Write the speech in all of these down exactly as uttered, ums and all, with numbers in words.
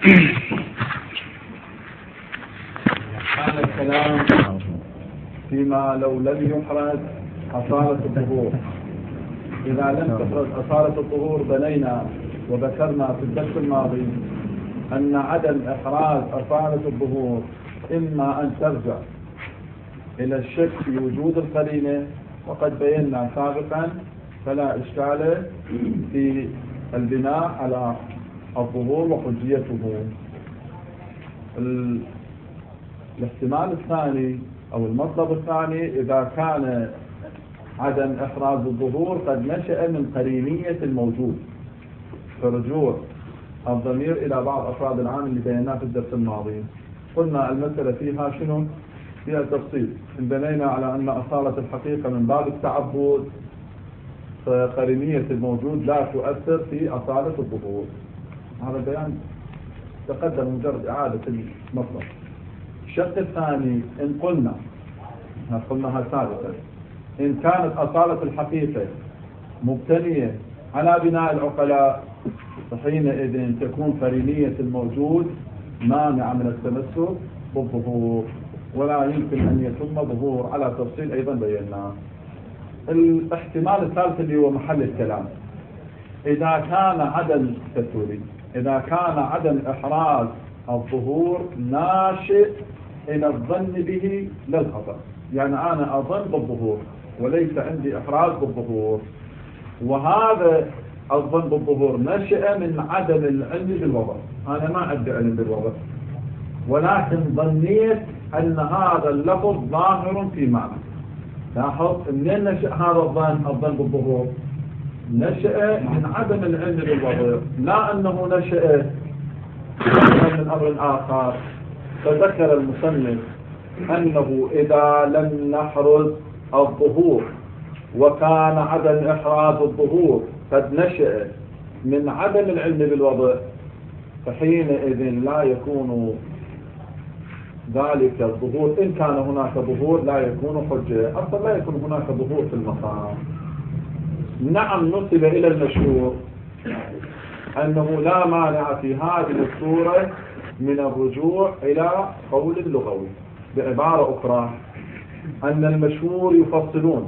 كان الكلام فيما لو لم يحرز أصالة الظهور. إذا لم تحرز أصالة الظهور بنينا وذكرنا في الدرس الماضي أن عدم إحراز أصالة الظهور إما أن ترجع إلى الشك في وجود القرينة، وقد بينا سابقا فلا إشكال في البناء على الظهور وحجيته. الاحتمال الثاني أو المطلب الثاني إذا كان عدم إحراز الظهور قد نشأ من قرينية الموجود، فرجوع الضمير إلى بعض أفراد العام اللي بيناه في الدرس الماضي. قلنا المسألة فيها شنو؟ فيها تفصيل. بنينا على أن أصالة الحقيقة من باب التعبد، فقرينية الموجود لا تؤثر في أصالة الظهور. هذا البيان تقدم مجرد إعادة المطلب. الشق الثاني إن قلنا قلناها سابقا إن كانت أصالة الحقيقة مبتنية على بناء العقلاء فحينئذ تكون قرينية الموجود مانعة من التمسك بالظهور، ولا يمكن أن يتم ظهور على تفصيل أيضا بيناه. الاحتمال الثالث اللي هو محل الكلام، إذا كان عدم تسوري إذا كان عدم إحراز الظهور ناشئ إلى الظن به للخطأ، يعني أنا أظن بالظهور وليس عندي إحراز بالظهور، وهذا الظن بالظهور نشأ من عدم العلم بالوضع. أنا ما عندي علم بالوضع، ولكن ظنيت أن هذا اللفظ ظاهر في معنى. لاحظ منين نشأ هذا الظن الظن بالظهور؟ نشأ من عدم العلم بالوضع، لا أنه نشأ من أمر آخر. فذكر المصنف أنه إذا لم نحرز الظهور وكان عدم إحراز الظهور قد نشأ من عدم العلم بالوضع، فحينئذ لا يكون ذلك الظهور، إن كان هناك ظهور لا يكون حجة، أصلا لا يكون هناك ظهور في المقام. نعم نسب إلى المشهور أنه لا مانع في هذه الصورة من الرجوع إلى قول اللغوي. بعبارة أخرى أن المشهور يفصلون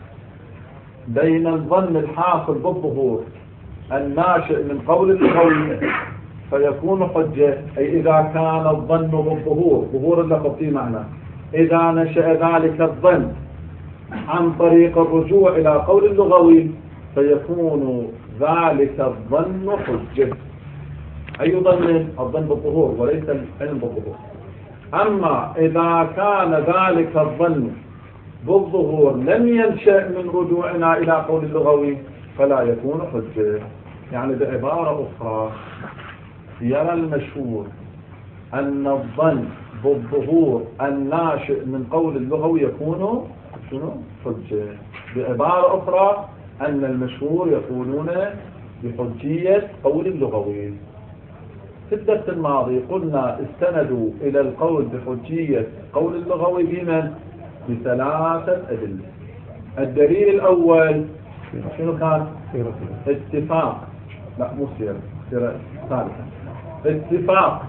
بين الظن الحاصل بالظهور الناشئ من قول اللغوي فيكون حجة، أي إذا كان الظن بالظهور ظهور اللفظ في معنى، إذا نشأ ذلك الظن عن طريق الرجوع إلى قول اللغوي فيكون ذلك الظن حجة. أي ظن؟ الظن بالظهور وليس العلم بالظهور. أما إذا كان ذلك الظن بالظهور لم ينشأ من رجوعنا إلى قول اللغوي فلا يكون حجة. يعني بعبارة أخرى يرى المشهور أن الظن بالظهور الناشئ من قول اللغوي يكون شنو؟ حجة. بعبارة أخرى أن المشهور يقولون بحجية قول اللغوي. في الدرس الماضي قلنا استندوا إلى القول بحجية قول اللغوي بمن؟ بثلاثة أدلة. الدليل الأول شنو كان؟ اتفاق لا مو سيرة سيرة ثالثة اتفاق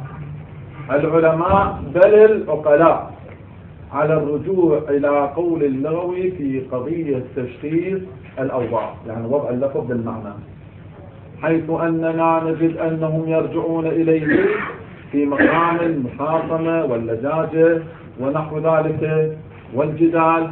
العلماء بل العقلاء على الرجوع إلى قول اللغوي في قضية تشخيص الأوضاع، يعني وضع اللفظ بالمعنى، حيث أننا نجد أنهم يرجعون إليه في مقام المخاصمة واللجاجة ونحو ذلك والجدال.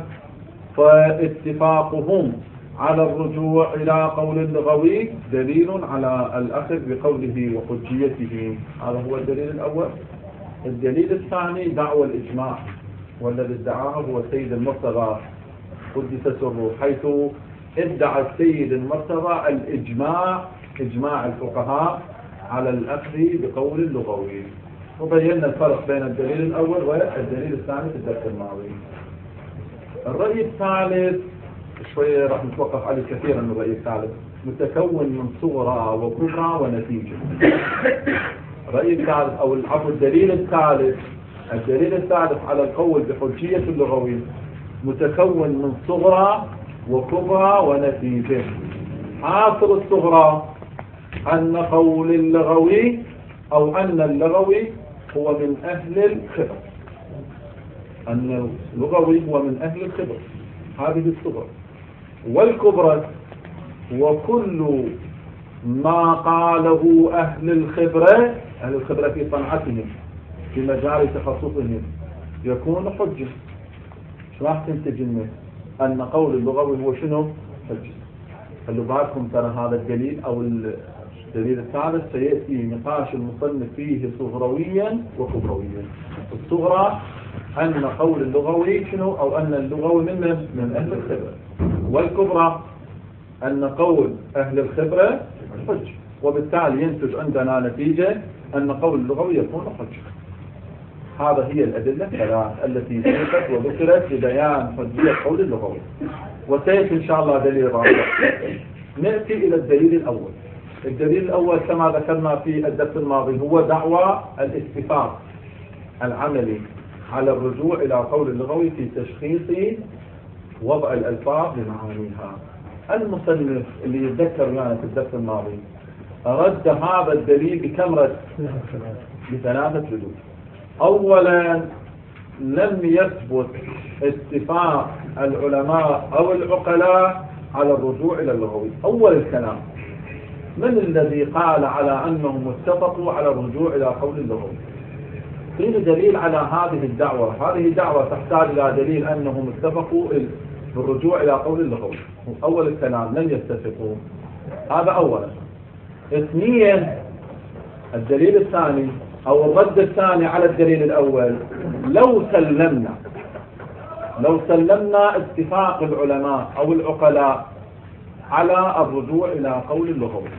فاتفاقهم على الرجوع إلى قول اللغوي دليل على الأخذ بقوله وحجيته. هذا هو الدليل الأول. الدليل الثاني دعوى الإجماع، والذي ادعاه هو السيد المرتضى قدس سره، حيث ادعى السيد المرتضى الإجماع إجماع الفقهاء على الأخذ بقول اللغوي. وبينا الفرق بين الدليل الأول والدليل الثاني في الدرس الماضي. الرأي الثالث شوية راح نتوقف عليه كثيرا. الرأي الثالث متكون من صغرى وكبرى ونتيجة. الرأي الثالث أو العفو الدليل الثالث الدليل الثالث على القول بحجية اللغوي متكون من صغرى وكبرى ونتيجة. حاصل الصغرى أن قول اللغوي أو أن اللغوي هو من أهل الخبر، أن اللغوي هو من أهل الخبر. هذه الصغرى. والكبرى وكل ما قاله أهل الخبرة، أهل الخبرة في صنعتهم في مجال تخصصهم، يكون حجة. شو راح تنتج منه؟ أن قول اللغوي هو شنو؟ حجة. خلوا بالكم ترى هذا الدليل أو الدليل الثالث سيأتي نقاش المصنف فيه صغرويا وكبرويا. الصغرى أن قول اللغوي شنو؟ أو أن اللغوي من من أهل الخبرة. والكبرى أن قول أهل الخبرة حجة، وبالتالي ينتج عندنا نتيجة أن قول اللغوي يكون حجة. هذا هي الأدلة الثلاث التي سبقت وذكرت لبيان حجية قول اللغوي. وسيأتي إن شاء الله دليل رابع. نأتي إلى الدليل الأول. الدليل الأول كما ذكرنا في الدرس الماضي هو دعوى الاتفاق العملي على الرجوع إلى قول اللغوي في تشخيص وضع الألفاظ لمعانيها. المصنف اللي يتذكر لنا في الدرس الماضي رد هذا الدليل بكم رد؟ بثلاثة ردود. أولا لم يثبت اتفاق العلماء أو العقلاء على الرجوع إلى اللغوي. أول الكلام، من الذي قال على أنهم اتفقوا على الرجوع إلى قول اللغوي؟ فيه دليل على هذه الدعوة. هذه دعوة تحتاج إلى دليل أنهم اتفقوا بالرجوع إلى قول اللغوي. أول الكلام لم يتفقوا، هذا أولا. اثنيا الدليل الثاني أو الرد الثاني على الدليل الأول، لو سلمنا لو سلمنا اتفاق العلماء أو العقلاء على الرجوع إلى قول اللغوي،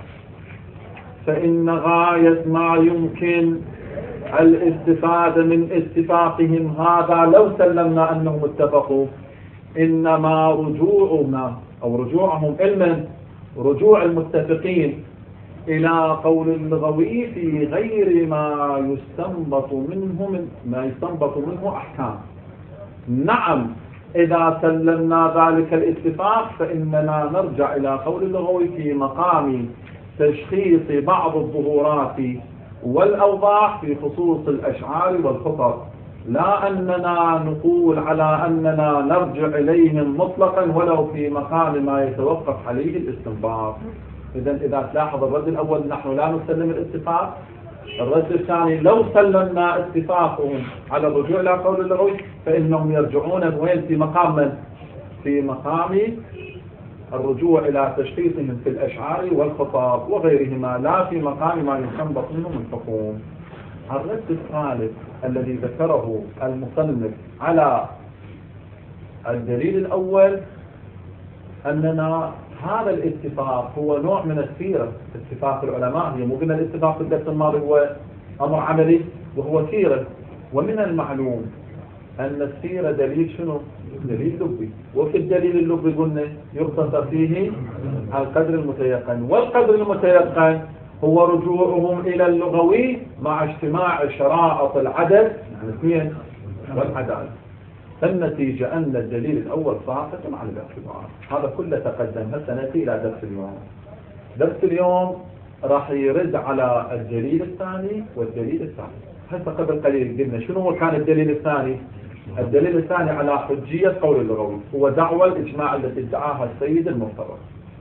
فإن غاية ما يمكن الاستفادة من اتفاقهم هذا لو سلمنا أنهم اتفقوا، إنما رجوعنا أو رجوعهم علما رجوع المتفقين إلى قول اللغوي في غير ما يستنبط منه من ما يستنبط منه أحكام. نعم، إذا سلمنا ذلك الاتفاق فإننا نرجع إلى قول اللغوي في مقام تشخيص بعض الظهورات والأوضاح في خصوص الأشعار والخطب، لا أننا نقول على أننا نرجع إليهم مطلقا ولو في مقام ما يتوقف عليه الاستنباط. إذن إذا تلاحظ الرد الأول نحن لا نسلم الاتفاق. الرد الثاني لو سلمنا اتفاقهم على الرجوع إلى قول اللغوي فإنهم يرجعون وين؟ في مقام من؟ في مقام الرجوع إلى تشخيصهم في الأشعار والخطاب وغيرهما، لا في مقام ما يستنبط منه من حكم. الرد الثالث الذي ذكره المصنف على الدليل الأول أننا هذا الاتفاق هو نوع من السيرة. اتفاق العلماء هي مو قلنا الاتفاق في الدرس الماضي هو أمر عملي وهو سيرة، ومن المعلوم أن السيرة دليل شنو؟ دليل لبي، وفي الدليل اللبي قلنا يختصر فيه القدر المتيقن، والقدر المتيقن هو رجوعهم إلى اللغوي مع اجتماع شرائط العدد الاثنين والعدالة. فالنتيجة أن الدليل الأول ساقط على الاعتبار. هذا كله تقدم. هسه نأتي إلى درس اليوم. درس اليوم راح يرد على الدليل الثاني والدليل الثالث. هسه قبل قليل قلنا شنو هو كان الدليل الثاني؟ الدليل الثاني على حجية قول اللغوي هو دعوى الإجماع التي ادعاها السيد المرتضى.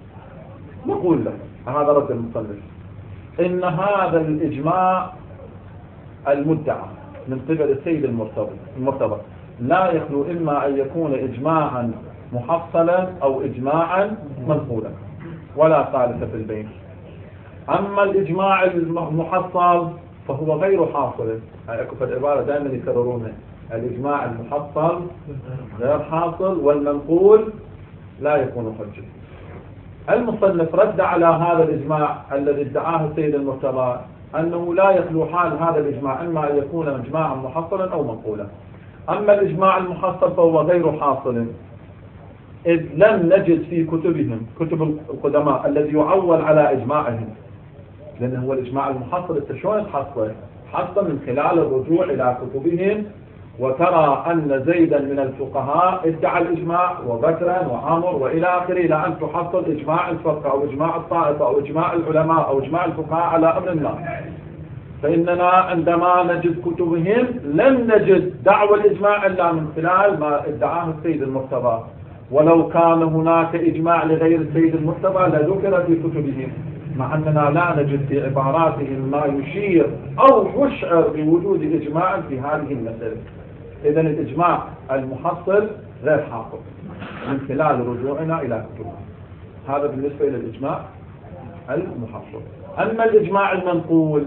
نقول له هذا رد المصنف إن هذا الإجماع المدعى من قبل السيد المرتضى المرتضى لا يخلو إما أن يكون إجماعا محصلا أو إجماعا منقولا ولا ثالث في البين. أما الإجماع المحصل فهو غير حاصل. هاي في العبارة دائما يكررونها، الإجماع المحصل غير حاصل والمنقول لا يكون حجة. المصنف رد على هذا الإجماع الذي ادعاه السيد المرتضى أنه لا يخلو حال هذا الإجماع إما أن يكون إجماعا محصلا أو منقولا. أما الإجماع المحصل فهو غير حاصل، إذ لم نجد في كتبهم كتب القدماء الذي يعول على إجماعهم، لأنه هو الإجماع المحصل. شلون تحصل؟ حصل من خلال الرجوع إلى كتبهم، وترى أن زيدا من الفقهاء ادعى الإجماع وبكرا وعمر وإلى آخره، إلى أن تحصل إجماع الفقه أو إجماع الطائفة أو إجماع العلماء أو إجماع الفقهاء على أمر ما. فإننا عندما نجد كتبهم لم نجد دعوى الإجماع إلا من خلال ما ادعاه السيد المرتضى، ولو كان هناك إجماع لغير السيد المرتضى لذكر في كتبهم، مع أننا لا نجد في عباراتهم ما يشير أو يشعر بوجود إجماع في هذه المسألة. إذن الإجماع المحصل غير حاصل من خلال رجوعنا إلى كتبهم. هذا بالنسبة إلى الإجماع المحصل. أما الإجماع المنقول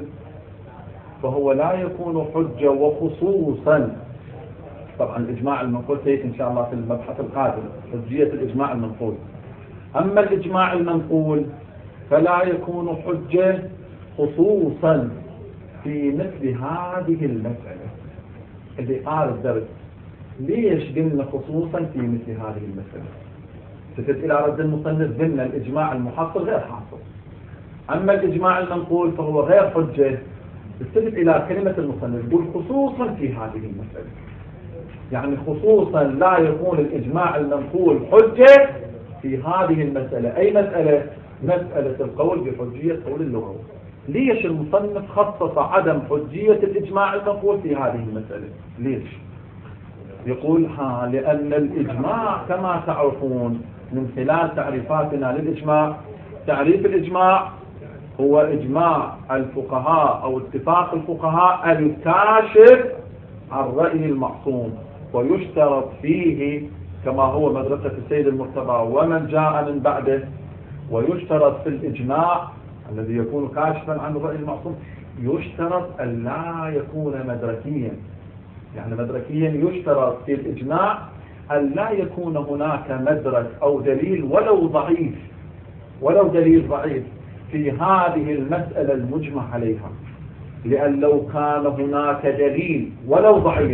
فهو لا يكون حجة، وخصوصا طبعا الإجماع المنقول سيأتي إن شاء الله في المبحث القادم حجية الإجماع المنقول. أما الإجماع المنقول فلا يكون حجة خصوصا في مثل هذه المسألة اللي قال الدرس. ليش قلنا خصوصا في مثل هذه المسألة؟ تفت إلى رد المصنف قلنا الإجماع المحصل غير حاصل، أما الإجماع المنقول فهو غير حجة. تفت إلى كلمة المصنف يقول خصوصا في هذه المسألة، يعني خصوصا لا يكون الإجماع المنقول حجة في هذه المسألة. أي مسألة؟ مسألة القول بحجية قول اللغوي. ليش المصنف خصص عدم حجية الإجماع المنقول في هذه المسألة؟ ليش؟ يقول ها لأن الإجماع كما تعرفون من خلال تعريفاتنا للإجماع، تعريف الإجماع هو إجماع الفقهاء أو اتفاق الفقهاء الكاشف عن رأي المعصوم، ويشترط فيه كما هو مدرسة السيد المرتضى ومن جاء من بعده، ويشترط في الإجماع الذي يكون كاشفا عن رأي المعصوم يشترط أن لا يكون مدركيا. يعني مدركيا يشترط في الإجماع أن لا يكون هناك مدرك أو دليل ولو ضعيف ولو دليل ضعيف في هذه المسألة المجمع عليها، لأن لو كان هناك دليل ولو ضعيف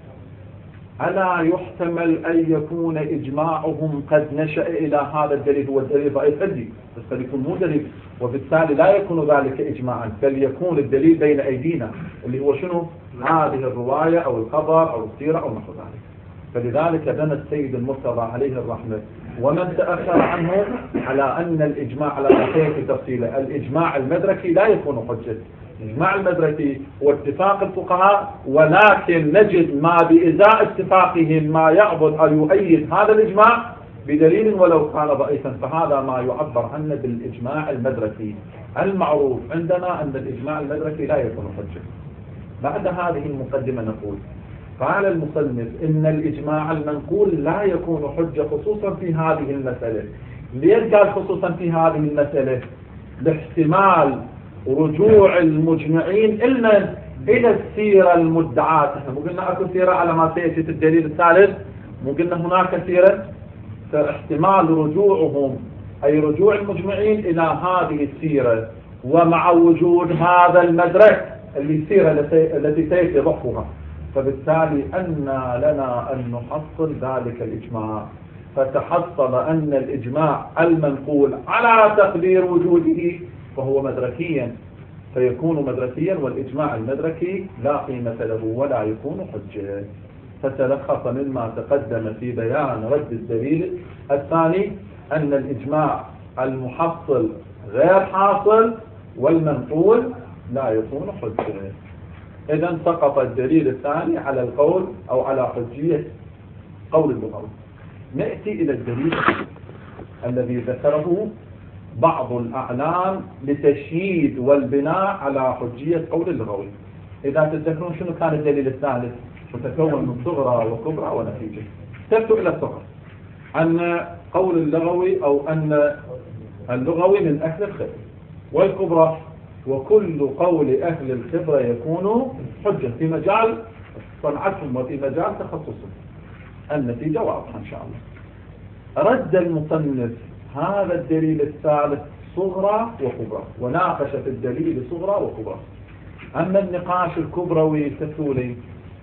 ألا يحتمل أن يكون إجماعهم قد نشأ إلى هذا الدليل. هو الدليل ضعيف عندي بس قد يكون مو دليل، وبالتالي لا يكون ذلك إجماعا، بل يكون الدليل بين أيدينا اللي هو شنو؟ هذه الرواية أو الخبر أو السيرة أو نحو ذلك. فلذلك بنى السيد المرتضى عليه الرحمة ومن تأخر عنه على أن الإجماع على في تفصيله الإجماع المدركي لا يكون حجة. الإجماع المدركي هو اتفاق الفقهاء، ولكن نجد ما بإزاء اتفاقهم ما يعبد أو يؤيد هذا الإجماع بدليل ولو كان ضعيفا، فهذا ما يعبر عنه بالإجماع المدركي. المعروف عندنا أن الإجماع المدركي لا يكون حجة. بعد هذه المقدمة نقول قال المصنف إن الإجماع المنقول لا يكون حجة خصوصا في هذه المسألة. ليش قال خصوصا في هذه المسألة؟ لاحتمال رجوع المجمعين إلا إلى السيرة المدعاة. احنا مو قلنا أكو سيرة على ما سيأتي في الدليل الثالث، مو قلنا هناك سيرة، فاحتمال رجوعهم أي رجوع المجمعين إلى هذه السيرة، ومع وجود هذا المدرك اللي السيرة التي سيأتي ضحوها، فبالتالي أن لنا أن نحصل ذلك الإجماع. فتحصل أن الإجماع المنقول على تقدير وجوده فهو مدركيا، فيكون مدركيا، والإجماع المدركي لا قيمة له ولا يكون حجة. فتلخص مما تقدم في بيان رد الدليل الثاني أن الإجماع المحصل غير حاصل والمنقول لا يكون حجة. إذن سقط الدليل الثاني على القول أو على حجية قول اللغوي. نأتي إلى الدليل الذي ذكره بعض الأعلام لتشييد والبناء على حجية قول اللغوي. إذا تذكرون شنو كان الدليل الثالث؟ متكون من صغرى وكبرى ونتيجة. تبتو إلى الصغرى أن قول اللغوي أو أن اللغوي من أهل الخبر، والكبرى وكل قول أهل الخبرة يكون حجة في مجال صنعتهم وفي مجال تخصصهم. النتيجة واضحة إن شاء الله. رد المصنف هذا الدليل الثالث صغرى وكبرى، وناقش في الدليل صغرى وكبرى. أما النقاش الكبروي التسولي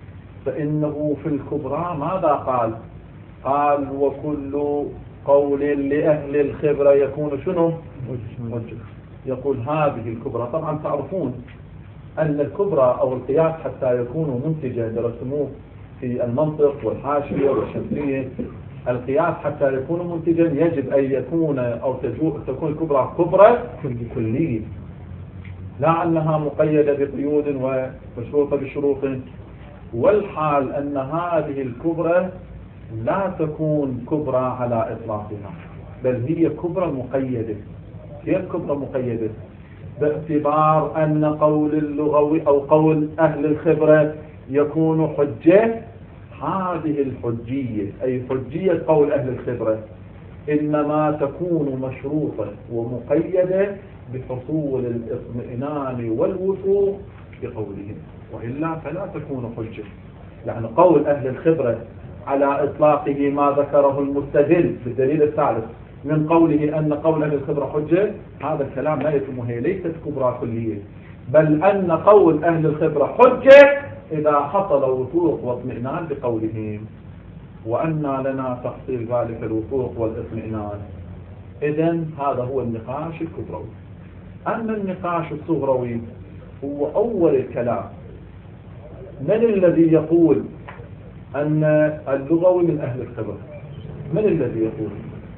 فإنه في الكبرى ماذا قال؟ قال وكل قول لأهل الخبرة يكون شنو؟ حجة. يقول هذه الكبرى. طبعا تعرفون أن الكبرى أو القياس حتى يكون منتجا درسموه في المنطق والحاشية والشمسية. القياس حتى يكون منتجا يجب أن يكون أو تكون الكبرى كبرى كلية، لا أنها مقيدة بقيود ومشروطة بشروط. والحال أن هذه الكبرى لا تكون كبرى على إطلاقها، بل هي كبرى مقيدة. كيف كبرى مقيدة؟ باعتبار أن قول اللغوي أو قول أهل الخبرة يكون حجة. هذه الحجية أي حجية قول أهل الخبرة إنما تكون مشروطة ومقيدة بحصول الاطمئنان والوثوق بقولهم، وإلا فلا تكون حجة. يعني قول أهل الخبرة على إطلاقه ما ذكره المستدل بالدليل الثالث من قوله أن قول أهل الخبرة حجة، هذا الكلام لا يتم، هي ليست كبرى كلية، بل أن قول أهل الخبرة حجة إذا حصل وثوق واطمئنان بقولهم، وأن لنا تحصيل ذلك الوثوق والاطمئنان. إذن هذا هو النقاش الكبروي. أما النقاش الصغروي هو أول الكلام. من الذي يقول أن اللغوي من أهل الخبرة؟ من الذي يقول؟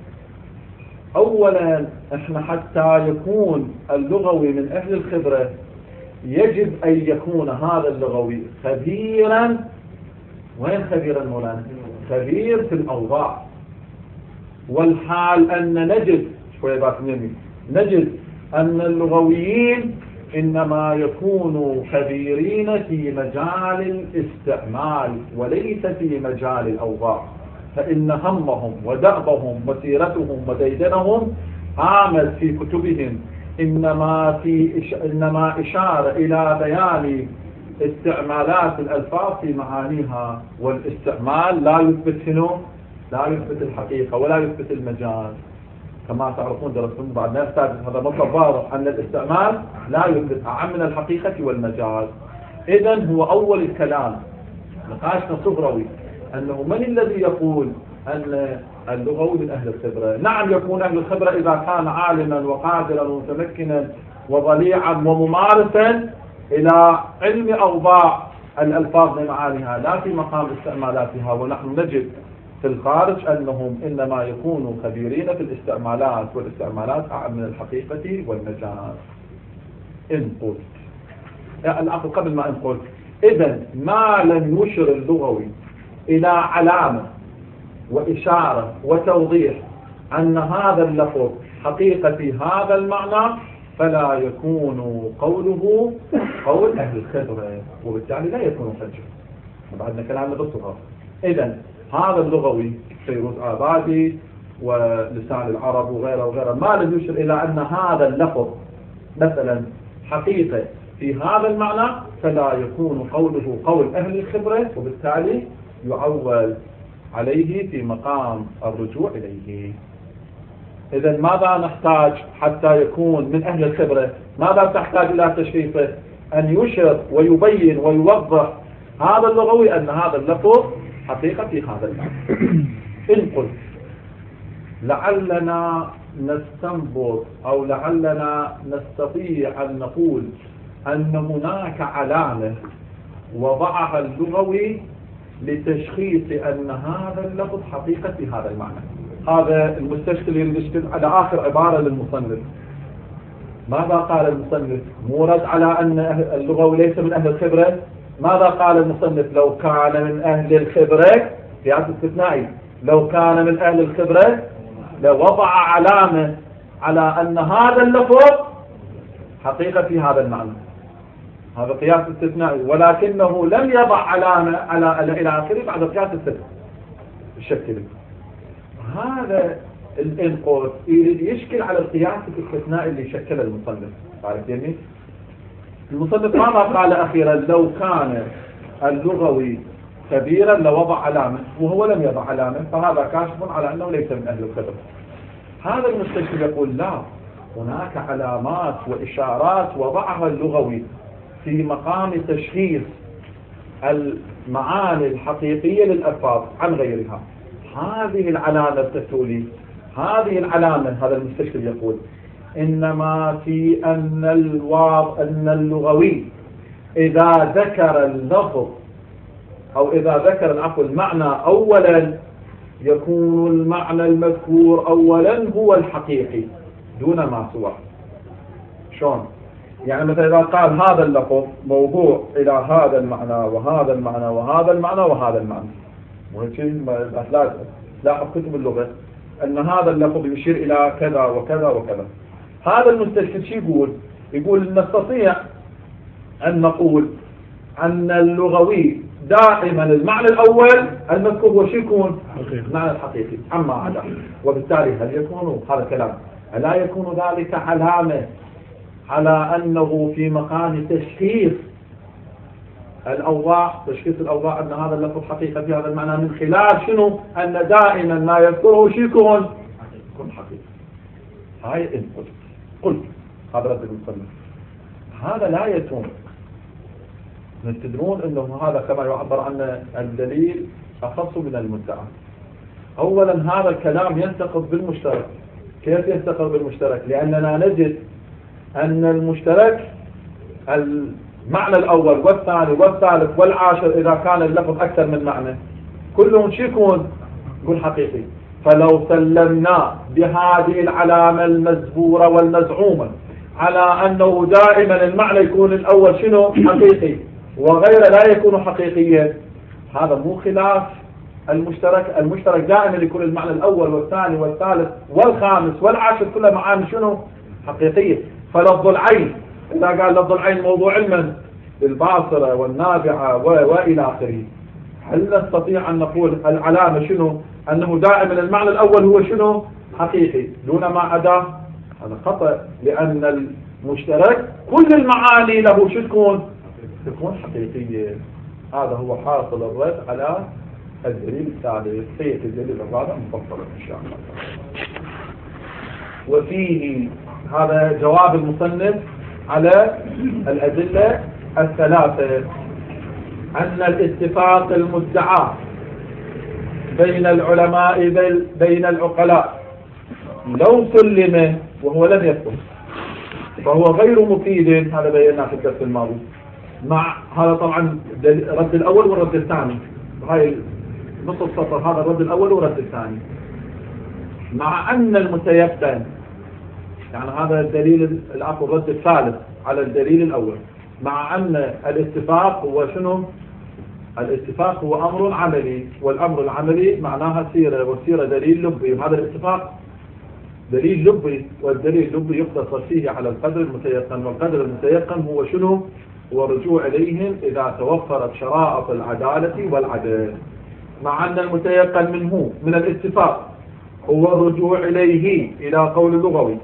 أولا احنا حتى يكون اللغوي من أهل الخبرة يجب أن يكون هذا اللغوي خبيرا. وين خبيرا مولانا؟ خبير في الأوضاع. والحال أن نجد شوية باكمني نجد أن اللغويين إنما يكونوا خبيرين في مجال الاستعمال وليس في مجال الأوضاع، فإن همهم ودأبهم وسيرتهم وديدنهم عامل في كتبهم إنما, في إش... إنما إشارة إلى بيان استعمالات الألفاظ في معانيها، والاستعمال لا يثبت هنا، لا يثبت الحقيقة ولا يثبت المجال. كما تعرفون درستم بعد ما يحتاج هذا مطلب واضح أن الاستعمال لا يثبت أعم من الحقيقة والمجال. إذن هو أول الكلام نقاشنا صغروي أنه من الذي يقول أن اللغوي من أهل الخبرة؟ نعم يكون أهل الخبرة إذا كان عالما وقادرا ومتمكنا وضليعا وممارسا إلى علم أوضاع الألفاظ لمعانيها لا في مقام استعمالاتها. ونحن نجد في الخارج أنهم إنما يكونوا خبيرين في الاستعمالات، والاستعمالات أعم من الحقيقة والمجال. إن قلت يعني قبل ما إن قلت إذن ما لم يشر اللغوي إلى علامة وإشارة وتوضيح أن هذا اللفظ حقيقة في هذا المعنى فلا يكون قوله قول أهل الخبرة، وبالتالي لا يكون حجة. بعدنا كلامنا بالصغار. إذن هذا اللغوي فيروز آبادي ولسان العرب وغيره وغيره ما لم يشر إلى أن هذا اللفظ مثلا حقيقة في هذا المعنى فلا يكون قوله قول أهل الخبرة، وبالتالي يعول عليه في مقام الرجوع إليه. إذن ماذا نحتاج حتى يكون من أهل الخبرة؟ ماذا تحتاج إلى تشريفه؟ أن يشر ويبين ويوضح هذا اللغوي أن هذا اللفظ حقيقة في هذا المعنى. إن قلت لعلنا نستنبط أو لعلنا نستطيع أن نقول أن هناك علامة وضعها اللغوي لتشخيص أن هذا اللفظ حقيقة في هذا المعنى. هذا المستشكل يشكل على آخر عبارة للمصنف. ماذا قال المصنف؟ مورد على أن اللغوي ليس من أهل الخبرة. ماذا قال المصنف؟ لو كان من أهل الخبرة قياس استثنائي، لو كان من أهل الخبرة لوضع علامة على أن هذا اللفظ حقيقة في هذا المعنى. هذا قياس استثنائي، ولكنه لم يضع علامة على إلى آخره بعد قياس الاستثناء الشكل. هذا الانقاذ يشكل على القياس الاستثنائي اللي شكل المصنف. عارف يعني المصنف ماذا قال أخيرا؟ لو كان اللغوي كبيرا لوضع علامة، وهو لم يضع علامة، فهذا كاشف على أنه ليس من أهل الخبرة. هذا المستشكل يقول لا، هناك علامات وإشارات وضعها اللغوي في مقام تشخيص المعاني الحقيقية للألفاظ عن غيرها. هذه العلامة تتولي هذه العلامة هذا المستشكل يقول إنما في أن الواض أن اللغوي إذا ذكر اللفظ أو إذا ذكر العفو المعنى أولا يكون المعنى المذكور أولا هو الحقيقي دون ما سواه. شلون؟ يعني مثلا إذا قال هذا اللفظ موضوع إلى هذا المعنى وهذا المعنى وهذا المعنى وهذا المعنى، وهيك لاحظ كتب اللغة أن هذا اللفظ يشير إلى كذا وكذا وكذا. هذا المستشهد شو يقول؟ يقول نستطيع أن نقول أن اللغوي دائما المعنى الأول المذكور هو شو يكون؟ المعنى الحقيقي عما عدا. وبالتالي هل يكون هذا كلام لا يكون ذلك علامة على أنه في مقام تشخيص الأوضاع، تشخيص الأوضاع أن هذا اللفظ حقيقة في هذا المعنى من خلال شنو؟ أن دائما ما يذكره شو يكون؟ يكون حقيقي. هاي إن قلت قلت هذا رد المصنف، هذا لا يتم. تدرون أنه هذا كما يعبر عن الدليل أخص من المدعى. أولا هذا الكلام ينتقض بالمشترك. كيف ينتقض بالمشترك؟ لأننا نجد أن المشترك المعنى الأول والثاني والثالث والعاشر إذا كان اللفظ أكثر من معنى كلهم شو يكون؟ يكون حقيقي. فلو سلمنا بهذه العلامة المزبورة والمزعومة على أنه دائما المعنى يكون الأول شنو؟ حقيقي وغيره لا يكون حقيقيا، هذا مو خلاف المشترك. المشترك دائما يكون المعنى الأول والثاني والثالث والخامس والعاشر كلها معاني شنو؟ حقيقية. فلفظ العين إذا قال لفظ العين موضوع علما بالباصرة والنابعة وإلى آخره، هل نستطيع أن نقول العلامة شنو؟ أنه دائما المعنى الأول هو شنو؟ حقيقي دون ما عدا؟ هذا خطأ، لأن المشترك كل المعاني له شو تكون؟ تكون حقيقية. هذا هو حاصل الرد على الدليل الثالث. سيأتي الدليل الرابع مفصلا إن شاء الله. وفيه هذا جواب المصنف على الأدلة الثلاثة أن الاتفاق المدعى بين العلماء بين العقلاء لو سلم وهو لم يثبت فهو غير مفيد. هذا بيناه في الدرس الماضي. مع هذا طبعا الرد الأول والرد الثاني، هاي نص السطر هذا الرد الأول والرد الثاني. مع أن المتيقن، يعني هذا الدليل العفو الرد الثالث على الدليل الأول، مع أن الاتفاق هو شنو؟ الاتفاق هو أمر عملي، والأمر العملي معناها سيرة، والسيرة دليل لبي. هذا الاتفاق دليل لبي، والدليل اللبي يقتصر فيه على القدر المتيقن، والقدر المتيقن هو شنو؟ هو الرجوع إليهم إذا توفرت شرائط العدالة والعدل. مع أن المتيقن منه من الاتفاق هو الرجوع إليه إلى قول اللغوي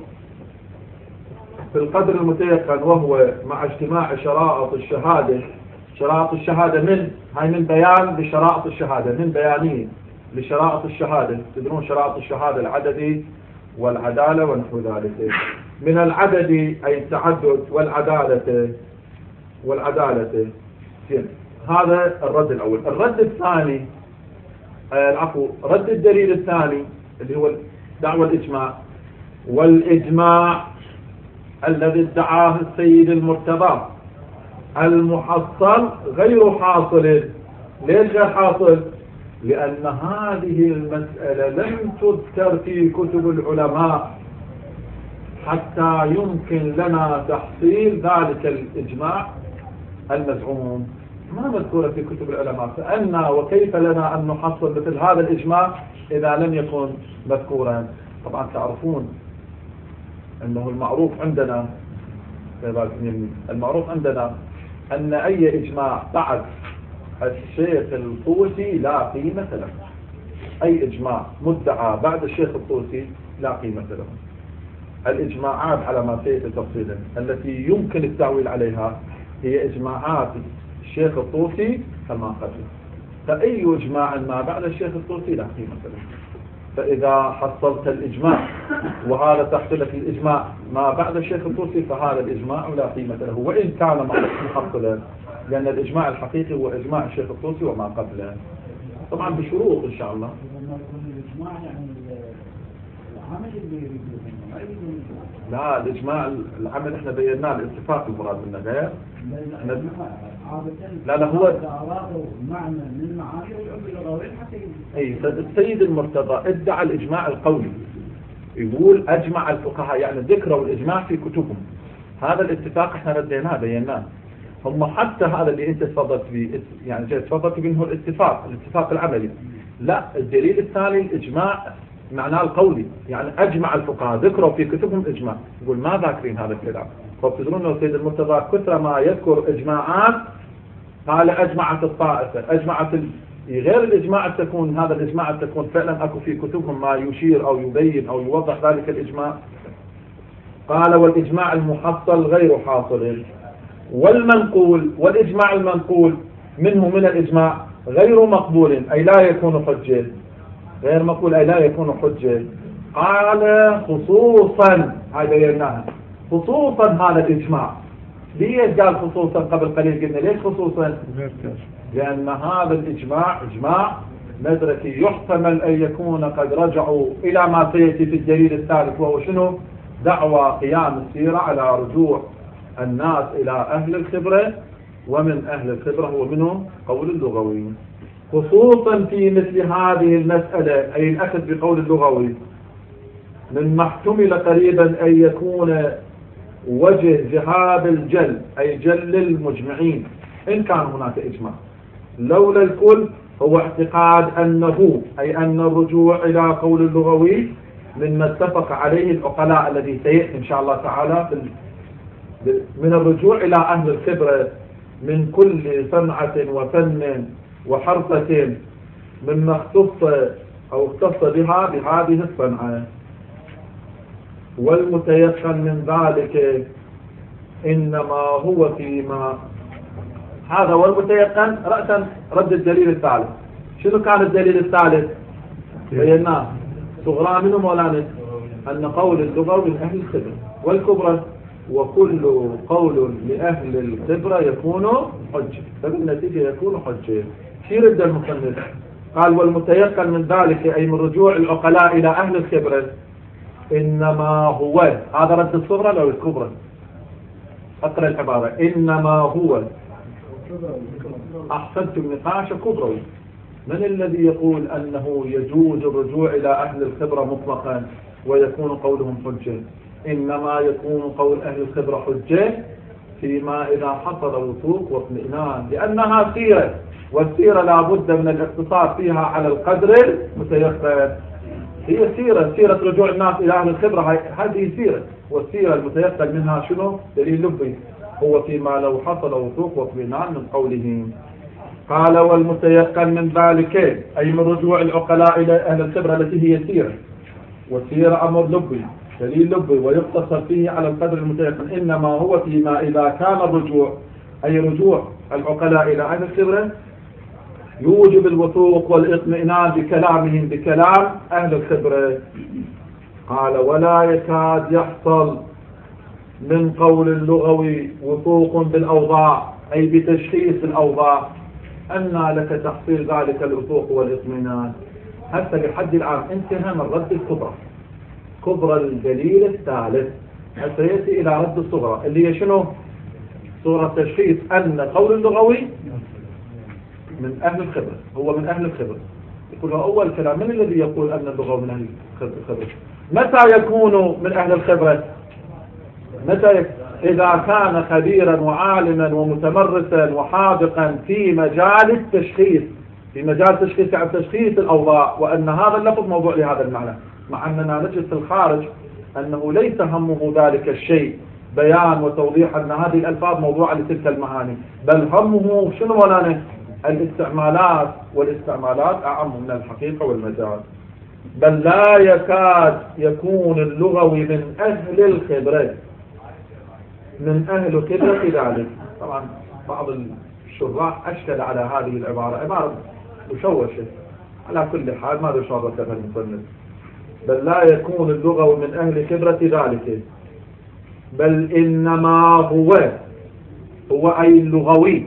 في القدر المتيقن، وهو مع اجتماع شرائط الشهادة. شرائط الشهادة من هاي من بيان لشرائط الشهادة، من بيانية لشرائط الشهادة. تدرون شرائط الشهادة العددي والعدالة ونحو ذلك. من العدد أي التعدد والعدالة والعدالة. هذا الرد الأول. الرد الثاني العفو رد الدليل الثاني اللي هو دعوى الإجماع، والإجماع الذي ادعاه السيد المرتضى المحصل غير حاصل. ليش غير حاصل؟ لأن هذه المسألة لم تذكر في كتب العلماء حتى يمكن لنا تحصيل ذلك الإجماع المزعوم. ما مذكورة في كتب العلماء، فأنا وكيف لنا أن نحصل مثل هذا الإجماع إذا لم يكن مذكورا؟ طبعا تعرفون أنه المعروف عندنا المعروف عندنا أن أي إجماع بعد الشيخ الطوسي لا قيمة له. أي إجماع مدعى بعد الشيخ الطوسي لا قيمة له. الإجماعات على ما سيأتي تفصيلا التي يمكن التعويل عليها هي إجماعات الشيخ الطوسي كما قبل. فأي إجماع ما بعد الشيخ الطوسي لا قيمة له. فإذا حصلت الإجماع وهذا تحت لك الإجماع ما بعد الشيخ الطوسي فهذا الإجماع لا قيمة له وإن كان محصلا، لأن الإجماع الحقيقي هو إجماع الشيخ الطوسي وما قبله، طبعا بشروط إن شاء الله. لا الإجماع العمل احنا بيناه الاتفاق المراد منه غير. لا لا هو معنى من المعاني اي السيد المرتضى ادعى الإجماع القولي، يقول أجمع الفقهاء، يعني ذكروا الإجماع في كتبهم هذا الاتفاق احنا رديناه بيناه. هم حتى هذا اللي انت تفضلت به، يعني جاي تفضلت به هو الاتفاق الاتفاق العملي. لا، الدليل الثاني الاجماع معناه القولي، يعني اجمع الفقهاء ذكروا في كتبهم اجماع. يقول ما ذاكرين هذا الكلام، فبتدرون انه سيد المرتضى كثر ما يذكر اجماعات قال اجمعت الطائفه اجمعت ال... غير الاجماع تكون هذا الاجماع تكون فعلا اكو في كتبهم ما يشير او يبين او يوضح ذلك الاجماع. قال والاجماع المحصل غير حاصل، والمنقول والاجماع المنقول منه من الاجماع غير مقبول اي لا يكون حجه، غير مقبول اي لا يكون حجه. قال خصوصا، هاي بيناها خصوصا هذا الاجماع. ليش قال خصوصا؟ قبل قليل قلنا ليش خصوصا؟ لان هذا الاجماع اجماع مدركي يحتمل ان يكون قد رجعوا الى ما سياتي في الدليل الثالث، وهو شنو؟ دعوى قيام السيره على رجوع الناس الى اهل الخبره، ومن اهل الخبره هو منهم قول اللغوي. خصوصا في مثل هذه المساله اي الاخذ بقول اللغوي مما احتمل قريبا ان يكون وجه ذهاب الجل أي جل المجمعين إن كان هناك إجماع، لولا الكل هو اعتقاد أنه أي أن الرجوع إلى قول اللغوي مما اتفق عليه العقلاء الذي سيأتي إن شاء الله تعالى من الرجوع إلى أهل الخبرة من كل صنعة وفن وحرفة مما اختص أو اختص بها بهذه الصنعة. والمتيقن من ذلك إنما هو فيما هذا والمتيقن رأسا رد الدليل الثالث. شنو كان الدليل الثالث؟ بيناه صغرى منه مولانا أن قول اللغة من أهل الخبرة والكبرى، وكل قول لأهل الخبرة يكون حجة، فبالنتيجة يكون حجة. شي رد المصنف؟ قال والمتيقن من ذلك أي من رجوع العقلاء إلى أهل الخبرة إنما هو، هذا رد الصغرى أو الكبرى؟ أقرأ العبارة إنما هو. أحسنتم نقاش كبروي. من الذي يقول أنه يجوز الرجوع إلى أهل الخبرة مطلقا ويكون قولهم حجة؟ إنما يكون قول أهل الخبرة حجة فيما إذا حصل وثوق واطمئنان، لأنها سيرة، والسيرة لا بد من الاقتصار فيها على القدر المتيقن. هي سيرة سيرة رجوع الناس إلى أهل الخبرة، هذه سيرة، والسيرة المتيقن منها شنو؟ دليل لبي هو فيما لو حصل وثوق واطمئنان من قولهم. قال والمتيقن من ذلك أي من رجوع العقلاء إلى أهل الخبرة التي هي سيرة، والسيرة أمر لبي دليل لبي ويقتصر فيه على القدر المتيقن. إنما هو فيما إذا كان الرجوع أي رجوع العقلاء إلى أهل الخبرة يوجب الوثوق والاطمئنان بكلامهم بكلام أهل الخبرة. قال ولا يكاد يحصل من قول اللغوي وثوق بالأوضاع أي بتشخيص الأوضاع. أن لك تحصيل ذلك الوثوق والاطمئنان؟ حتى لحد الآن انتهى من رد الكبرى، كبرى الدليل الثالث، حتى يأتي إلى رد الصغرى اللي هي شنو؟ صورة تشخيص أن قول اللغوي من أهل الخبرة، هو من أهل الخبرة. يقول أول كلام من الذي يقول أن اللغة من أهل الخبرة؟ متى يكون من أهل الخبرة؟ متى يك... إذا كان خبيرا وعالما ومتمرسا وحاذقا في مجال التشخيص، في مجال تشخيص يعني تشخيص الأوضاع، وأن هذا اللفظ موضوع لهذا المعنى، مع أننا نجد في الخارج أنه ليس همه ذلك الشيء بيان وتوضيح أن هذه الألفاظ موضوعة لتلك المعاني، بل همه شنو مولانا؟ الاستعمالات، والاستعمالات أعم من الحقيقة والمجال. بل لا يكاد يكون اللغوي من أهل الخبرة، من أهل الخبرة ذلك. طبعا بعض الشراح أشكل على هذه العبارة، عبارة مشوشة. على كل حال ماذا شرطها المصنف؟ بل لا يكون اللغوي من أهل خبرة ذلك، بل إنما هو هو أي اللغوي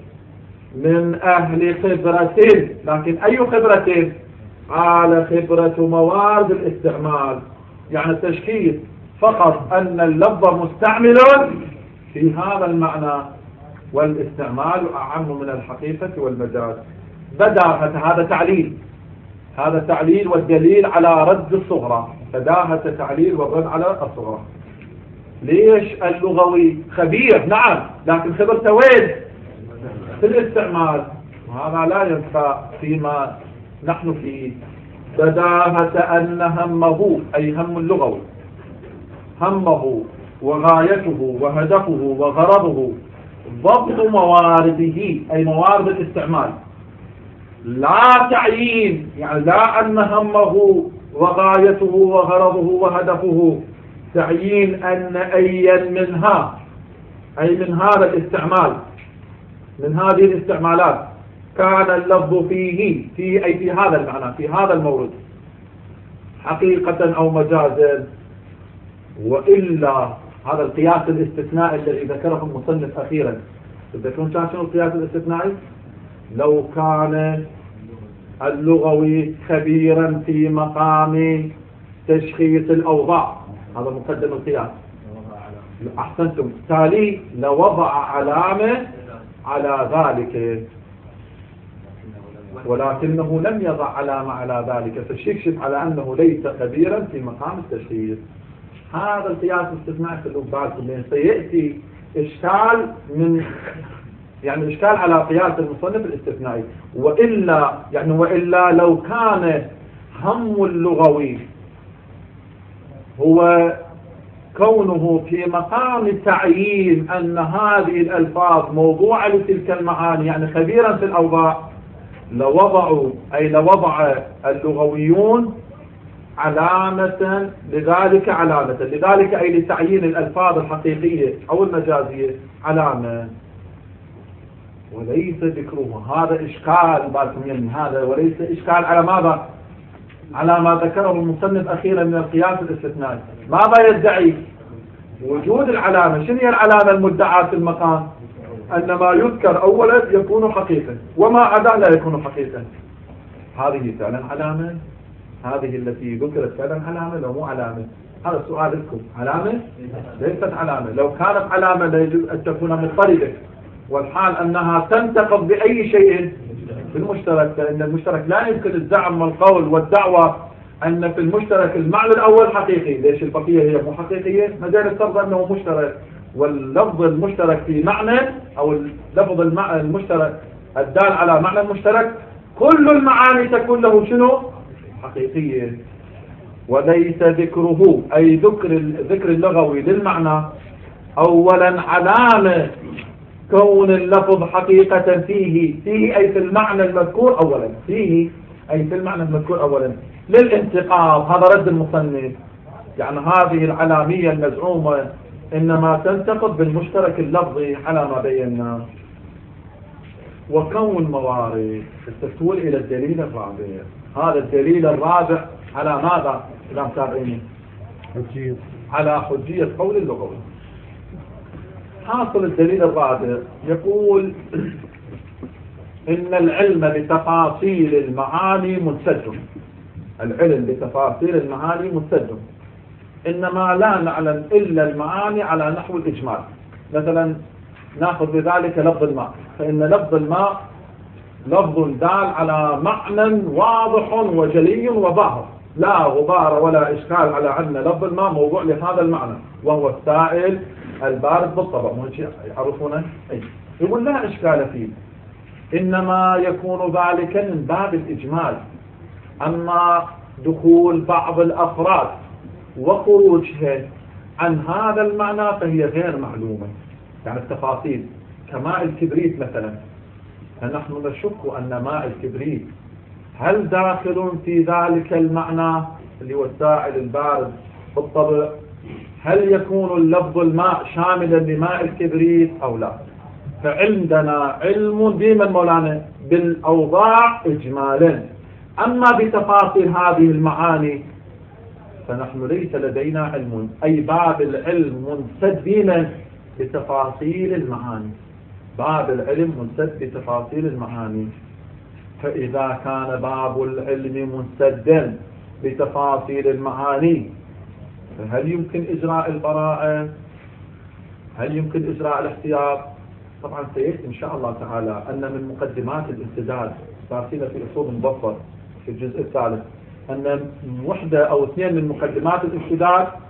من أهل خبرة. لكن أي خبرة؟ قال خبرة موارد الاستعمال، يعني التشخيص فقط أن اللفظ مستعمل في هذا المعنى، والاستعمال أعم من الحقيقة والمجاز. بداهة هذا تعليل، هذا تعليل والدليل على رد الصغرى، بداهة تعليل والرد على الصغرى. ليش اللغوي خبير؟ نعم، لكن خبرته وين؟ في الاستعمال، وهذا لا ينفع فيما نحن فيه. بداهة أن همه أي هم اللغوي، همه وغايته وهدفه وغرضه ضبط موارده أي موارد الاستعمال، لا تعيين، يعني لا أن همه وغايته وغرضه وهدفه تعيين أن أيا منها أي من هذا الاستعمال من هذه الاستعمالات كان اللفظ فيه في أي في هذا المعنى في هذا المورد حقيقة أو مجازا، وإلا هذا القياس الاستثنائي الذي ذكره المصنف أخيرا. تذكرون شنو القياس الاستثنائي؟ لو كان اللغوي خبيرا في مقام تشخيص الأوضاع، هذا مقدم القياس. أحسنتم، تالي لوضع علامة على ذلك، ولكنه لم يضع علامة على ذلك، فالشيكشف على أنه ليس خبيرا في مقام التشخيص. هذا القياس الاستثنائي في بالكم، لأن سيأتي إشكال من يعني إشكال على قياس المصنف الاستثنائي. وإلا يعني وإلا لو كان هم اللغوي هو كونه في مقام تعيين أن هذه الألفاظ موضوعة لتلك المعاني، يعني خبيرا في الأوضاع، لوضعوا أي لوضع اللغويون علامة لذلك علامة لذلك أي لتعيين الألفاظ الحقيقية أو المجازية علامة، وليس ذكره. هذا إشكال بالكم، يعني هذا وليس إشكال على ماذا؟ على ما ذكره المصنف أخيرا من القياس الاستثنائي. ماذا يدعي؟ وجود العلامة. شنو هي العلامة المدعاة في المقام؟ أن ما يذكر أولا يكون حقيقة وما عدا لا يكون حقيقة. هذه فعلا علامة؟ هذه التي ذكرت فعلا علامة لو مو علامة؟ هذا السؤال لكم. علامة؟ ليست علامة. لو كانت علامة لا يجوز أن تكون مضطردة، والحال أنها تنتقض بأي شيء بالمشترك، لأن المشترك لا يمكن الزعم والقول والدعوة أن في المشترك المعنى الأول حقيقي. ليش البقية هي مو حقيقية؟ ما دام الفرض أنه مشترك، واللفظ المشترك في معنى أو اللفظ المشترك الدال على معنى المشترك كل المعاني تكون له شنو؟ حقيقية. وليس ذكره أي ذكر الذكر اللغوي للمعنى أولا علامة كون اللفظ حقيقة فيه فيه أي في المعنى المذكور أولا فيه أي في المعنى المذكور أولا للانتقاض. هذا رد المصنف، يعني هذه العلامية المزعومة إنما تنتقض بالمشترك اللفظي على ما بينا. وكون موارد التسويل إلى الدليل الرابع. هذا الدليل الرابع على ماذا؟ إذا متابعيني على حجية قول اللغوي. حاصل الدليل الرابع يقول إن العلم بتفاصيل المعاني منسج. العلم بتفاصيل المعاني منسج، إنما لا نعلم إلا المعاني على نحو الإجمال. مثلا نأخذ بذلك لفظ الماء، فإن لفظ الماء لفظ دال على معنى واضح وجلي وظاهر، لا غبار ولا إشكال على أن لفظ الماء موضوع لهذا المعنى، وهو السائل البارد بالطبع. يعرفونه؟ يقول لا إشكال فيه، إنما يكون ذلك من باب الإجمال. أما دخول بعض الأفراد وخروجها عن هذا المعنى فهي غير معلومة. يعني التفاصيل كماء الكبريت مثلا، فنحن نشك أن ماء الكبريت هل داخل في ذلك المعنى اللي هو السائل البارد بالطبع؟ هل يكون اللفظ الماء شاملا لماء الكبريت أو لا؟ فعندنا علم ديما مولانا بالأوضاع إجمالا، أما بتفاصيل هذه المعاني فنحن ليس لدينا علم. أي باب العلم منسد بنا بتفاصيل المعاني، باب العلم منسد بتفاصيل المعاني. فإذا كان باب العلم منسدا بتفاصيل المعاني فهل يمكن إجراء البراءة؟ هل يمكن إجراء الاحتياط؟ طبعا سيأتي إن شاء الله تعالى أن من مقدمات الاستدلال بارسينا في أصول مبسط في الجزء الثالث أن وحدة أو اثنين من مقدمات الاستدلال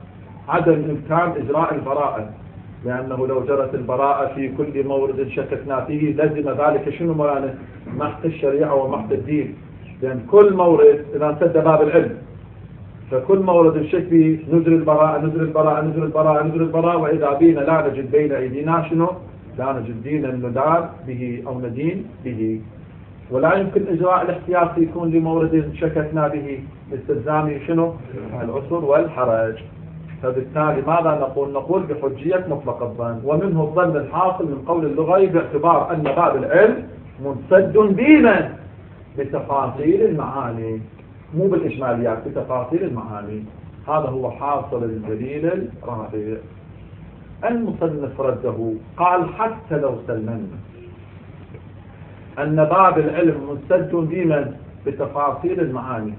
عدم إمكان إجراء البراءة، لأنه لو جرت البراءة في كل مورد شككنا فيه لزم ذلك شنو مولانا؟ محت الشريعة ومحت الدين، لأن كل مورد إذا سد باب العلم فكل مورد الشك فيه نزل البراءة نزل البراءة نزل البراءة نزل البراءة، وإذا بينا لا نجد بين أيدينا شنو؟ لا نجد دينا ندان به أو ندين به. ولا يمكن إجراء الاحتياط يكون لمورد شككنا به لاستلزام شنو؟ العسر والحرج. فبالتالي ماذا نقول؟ نقول بحجية مطلق الظن، ومنه الظن الحاصل من قول اللغوي باعتبار أن باب العلم منسد بينا بتفاصيل المعاني، مو بالإجماليات، بتفاصيل المعاني. هذا هو حاصل الدليل الرابع. المصنف رده قال حتى لو سلمنا أن باب العلم منسد بينا بتفاصيل المعاني.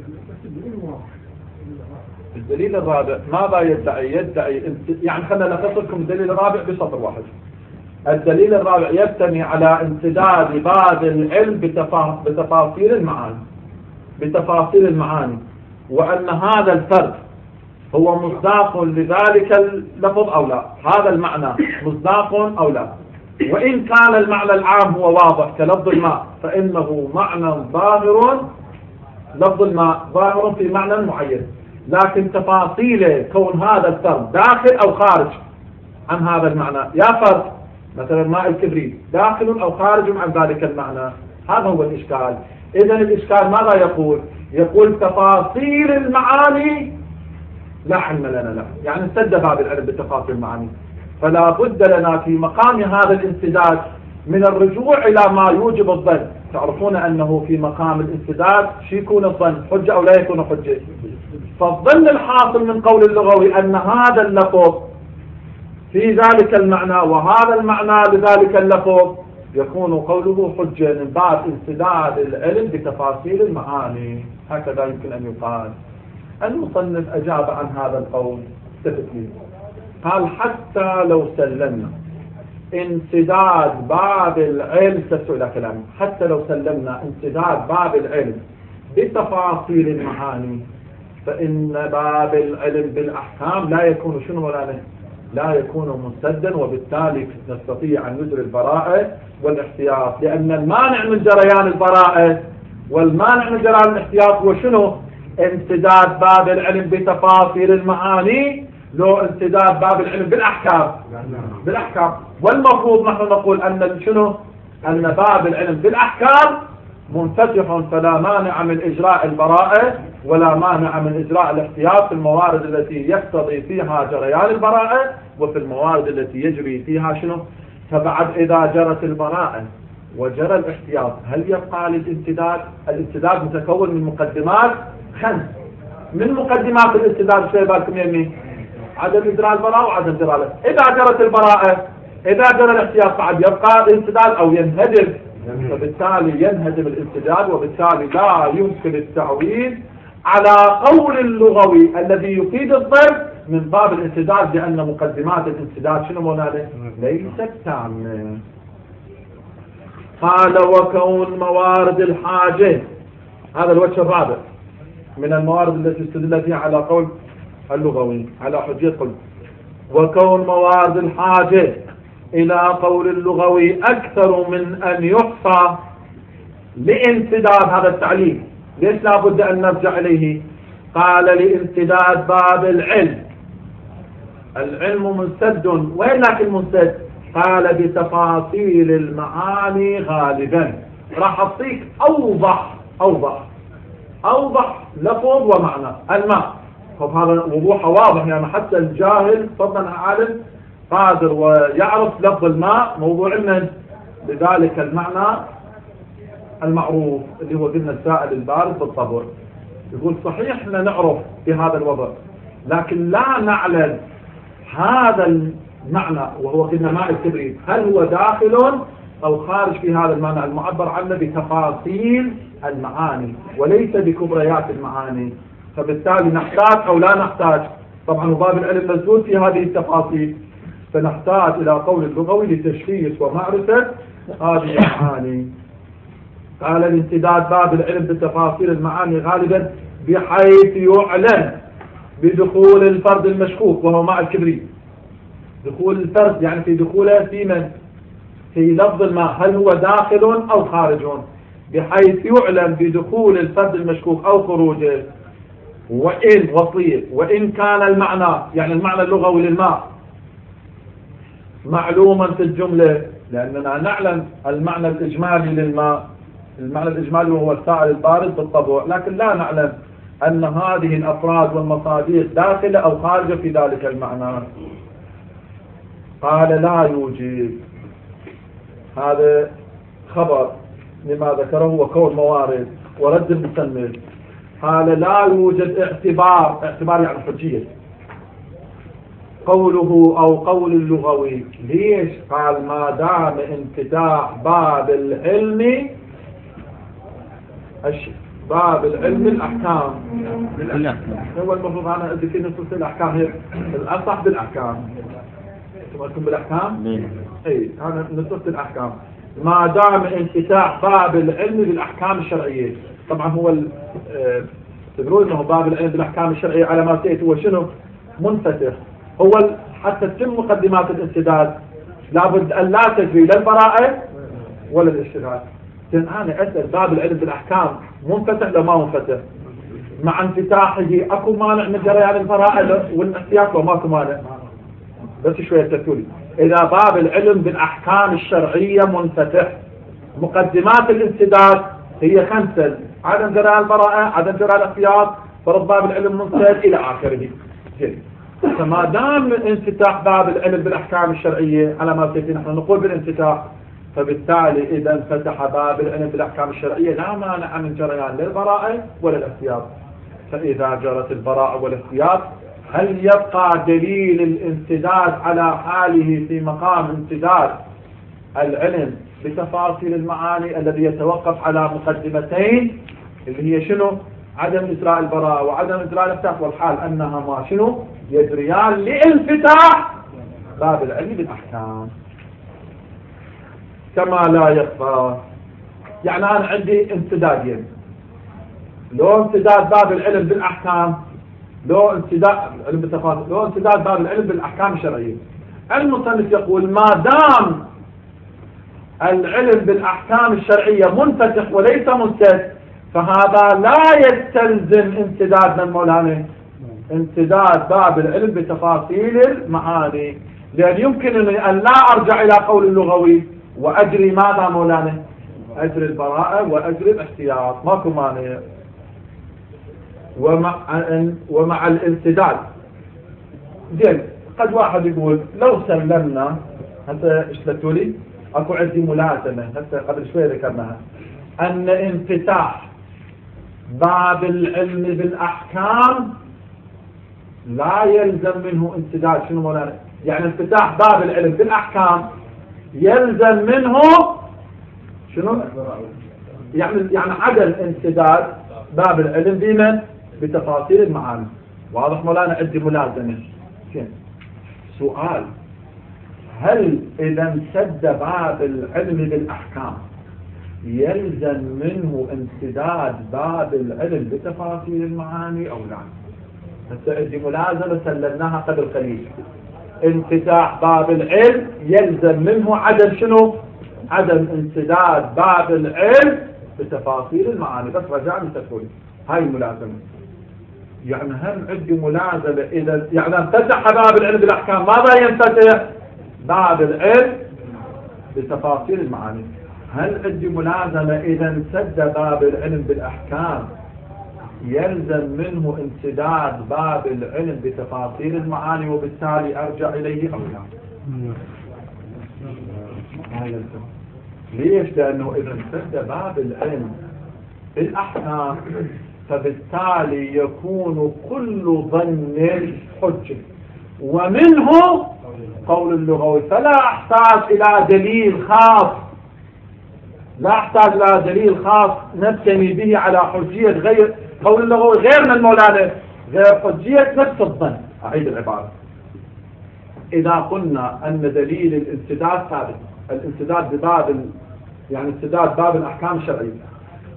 الدليل الرابع ماذا يدعي؟ يدعي يعني خلنا نلخص لكم الدليل الرابع بسطر واحد. الدليل الرابع يبتني على امتداد باب العلم بتفاصيل المعاني، بتفاصيل المعاني، وأن هذا الفرد هو مصداق لذلك اللفظ أو لا، هذا المعنى مصداق أو لا. وإن كان المعنى العام هو واضح كلفظ الماء فإنه معنى ظاهر، لفظ الماء ظاهر في معنى معين، لكن تفاصيله كون هذا الفرد داخل أو خارج عن هذا المعنى، يا فرد مثلا ماء الكبريت داخل أو خارج عن ذلك المعنى، هذا هو الإشكال. إذن الإشكال ماذا يقول؟ يقول تفاصيل المعاني لا علم لنا له، يعني سد باب العلم بتفاصيل المعاني. فلا بد لنا في مقام هذا الانسداد من الرجوع إلى ما يوجب الظن. تعرفون أنه في مقام الانسداد شي يكون الظن حجة أو لا يكون حجة. فالظن الحاصل من قول اللغوي أن هذا اللفظ في ذلك المعنى وهذا المعنى لذلك اللفظ، يكون قوله حجة من باب انسداد العلم بتفاصيل المعاني. هكذا يمكن أن يقال. المصنف أجاب عن هذا القول تفكير، قال حتى لو سلمنا انسداد باب العلم، تسوء إلى كلامه، حتى لو سلمنا انسداد باب العلم بتفاصيل المعاني فإن باب العلم بالأحكام لا يكون شنو ولا لا يكون منسدا، وبالتالي نستطيع أن نجري البراءة والاحتياط، لأن المانع من جريان البراءة والمانع من جريان الاحتياط هو شنو؟ امتداد باب العلم بتفاصيل المعاني، لو امتداد باب العلم بالأحكام بالأحكام. والمفروض نحن نقول أن شنو؟ أن باب العلم بالأحكام منفتح، فلا مانع من إجراء البراءة ولا مانع من إجراء الاحتياط في الموارد التي يقتضي فيها جريان البراءة وفي الموارد التي يجري فيها شنو. فبعد إذا جرت البراءة وجرى الاحتياط هل يبقى للامتداد؟ الامتداد متكون من مقدمات خمس. من مقدمات الامتداد شيء بالكم يمي عدم إجراء البراءة وعدم جرى. إذا جرت البراءة إذا جرى الاحتياط بعد يبقى الامتداد أو ينهدم، فبالتالي ينهدم الامتداد، وبالتالي لا يمكن التعويل على قول اللغوي الذي يفيد الضرب من باب الامتداد، لأن مقدمات الامتداد شنو مولانا؟ ليست تامة. قال وكون موارد الحاجة، هذا الوجه الرابع من الموارد التي استدل فيها على قول اللغوي على حجية قول، وكون موارد الحاجة إلى قول اللغوي أكثر من أن يحصى لامتداد هذا التعليل. ليش لا بد أن نرجع إليه؟ قال لامتداد باب العلم، العلم منسد، وين لكن منسد؟ قال بتفاصيل المعاني غالبا. راح أعطيك أوضح أوضح أوضح لفظ ومعنى الماء. طب هذا وضوحه واضح، يعني حتى الجاهل فضلا عالم قادر ويعرف لفظ الماء موضوع من لذلك المعنى المعروف اللي هو قلنا السائل البارد بالطبع. يقول صحيح احنا نعرف بهذا الوضع لكن لا نعلم هذا المعنى وهو قلنا ماء الكبريت هل هو داخل أو خارج في هذا المعنى المعبر عنه بتفاصيل المعاني وليس بكبريات المعاني. فبالتالي نحتاج أو لا نحتاج، طبعا باب العلم مزدود في هذه التفاصيل، فنحتاج إلى قول اللغوي لتشخيص ومعرفة هذه المعاني. قال الامتداد باب العلم بتفاصيل المعاني غالبا بحيث يعلن بدخول الفرد المشكوك وهو ماء الكبريت. دخول الفرد يعني في دخوله في من؟ في لفظ الماء، هل هو داخل أو خارج، بحيث يعلم بدخول الفرد المشكوك أو خروجه. وإن وصية وإن كان المعنى يعني المعنى اللغوي للماء معلوما في الجملة، لأننا نعلم المعنى الإجمالي للماء، المعنى الإجمالي وهو السائل البارد بالطبع، لكن لا نعلم أن هذه الأفراد والمصادر داخلة أو خارجة في ذلك المعنى. قال لا يوجد، هذا خبر لما ذكره وكون موارد ورد المسند. قال لا يوجد اعتبار، اعتبار يعني حجية، قوله أو قول اللغوي. ليش؟ قال ما دام انفتاح باب العلم باب العلم الأحكام. هو المفروض أنا أدري في نصوص الأحكام، هي الأصح بالأحكام، تكون بالأحكام. إيه هذا نصوص الأحكام. ما دام انفتاح باب العلم بالأحكام الشرعية. طبعا هو تقولون انه باب العلم بالاحكام الشرعيه على ما سيأتي هو شنو؟ منفتح. هو حتى تتم مقدمات الانسداد لابد ان لا تجري لا البراءه ولا الاشتغال. لان انا اسال باب العلم بالاحكام منفتح لو ما منفتح؟ مع انفتاحه اكو مانع من جريان البراءه والاحتياط لو ماكو مانع؟ بس شويه تقولي اذا باب العلم بالاحكام الشرعيه منفتح، مقدمات الانسداد هي خمسه: عدم جرى البراءة، عدم جرى الاحتياط، فرض باب العلم منسد إلى آخره. فما دام انفتاح باب العلم بالأحكام الشرعية على ما سيأتي نحن نقول بالانفتاح، فبالتالي إذا انفتح باب العلم بالأحكام الشرعية لا مانع من جريان للبراءة ولا الاحتياط. فإذا جرت البراءة والاحتياط هل يبقى دليل الانسداد على حاله في مقام انسداد العلم بتفاصيل المعاني الذي يتوقف على مقدمتين اللي هي شنو؟ عدم إجراء البراءة وعدم إجراء الاحتياط، والحال أنها ما شنو؟ يجريان لانفتاح باب العلم بالأحكام. كما لا يخفى، يعني أنا عندي انسدادين، لو انسداد باب العلم بالأحكام، لو انسداد علم بالتفاصيل، لو انسداد باب العلم بالأحكام الشرعية. المصنف يقول ما دام العلم بالأحكام الشرعية منفتح وليس منسد، فهذا لا يستلزم انسداد من مولانا انسداد باب العلم بتفاصيل المعاني، لأن يمكنني أن لا أرجع إلى قول اللغوي وأجري ماذا مولانا؟ أجري البراءة وأجري الاحتياط، ماكو مانع. ومع, ومع الانسداد زين، قد واحد يقول لو سلمنا، هسه اشتلتوا لي اكو عندي ملازمه هسه قبل شوي ذكرناها، ان انفتاح باب العلم بالاحكام لا يلزم منه انسداد. شنو مولانا؟ يعني انفتاح باب العلم بالاحكام يلزم منه شنو؟ يعني يعني عدم انسداد باب العلم بمن؟ بتفاصيل المعاني. واضح مولانا؟ عندي ملازمه. سؤال: هل إذا انسد باب العلم بالأحكام يلزم منه انسداد باب العلم بتفاصيل المعاني أو لا؟ هسه عندي ملازمة سلمناها قبل قليل، انفتاح باب العلم يلزم منه عدم شنو؟ عدم انسداد باب العلم بتفاصيل المعاني. بس رجعنا تقول هاي الملازمة. يعني هم عندي ملازمة إذا يعني انفتح باب العلم بالأحكام، ماذا ينفتح؟ باب العلم بتفاصيل المعاني. هل عندي ملازمة إذا انسد باب العلم بالأحكام يلزم منه انسداد باب العلم بتفاصيل المعاني وبالتالي أرجع إليه أو لا؟ ما يلزم. ليش؟ لأنه إذا انسد باب العلم بالأحكام فبالتالي يكون كل ظن حجة، ومنه قول اللغوي، فلا أحتاج إلى دليل خاص، لا أحتاج إلى دليل خاص نبتني به على حجية غير قول اللغوي، غير من مولانا، غير حجية نفس الظن. أعيد العبارة: إذا قلنا أن دليل الانسداد ثابت، الانسداد بباب يعني انسداد باب الأحكام الشرعية